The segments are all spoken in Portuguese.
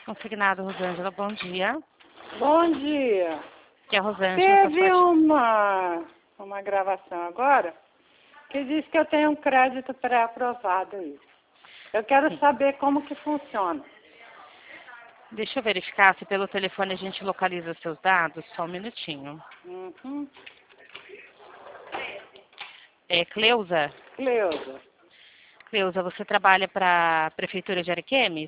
Consignado, Rosângela, bom dia. Bom dia. Que é a Rosângela. Teve uma gravação agora que diz que eu tenho um crédito pré-aprovado aí. Eu quero saber como que funciona. Deixa eu verificar se pelo telefone a gente localiza seus dados. Só um minutinho. Uhum. Cleusa? Cleusa. Cleusa, você trabalha para a Prefeitura de Ariquemes?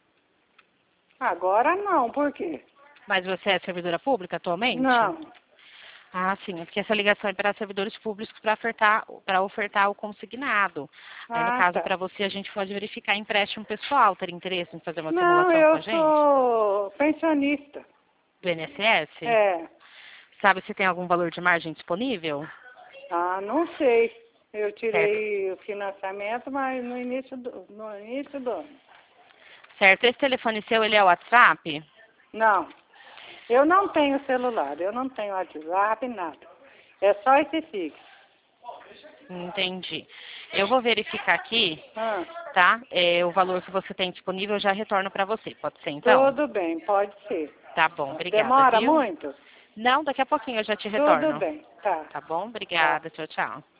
Agora não, por quê? Mas você é servidora pública atualmente? Não. Ah, sim, é porque essa ligação é para servidores públicos para ofertar o consignado. Aí, no caso, Tá. para você, a gente pode verificar empréstimo pessoal. Ter interesse em fazer uma Não, simulação com a eu gente? sou pensionista. Do INSS? É. Sabe se tem algum valor de margem disponível? Ah, não sei. Eu Certo. tirei o financiamento, mas no início do ano. Certo. Esse telefone seu, ele é o WhatsApp? Não. Eu não tenho celular, eu não tenho WhatsApp, nada. É só esse fixo. Entendi. Eu vou verificar aqui, Ah, tá? O valor que você tem disponível, eu já retorno para você. Pode ser, então? tudo bem, pode ser. Tá bom, obrigada, Demora viu? muito? Não, daqui a pouquinho eu já te Tudo retorno. bem, tá. Tá bom? Tá. Obrigada. Tchau, tchau.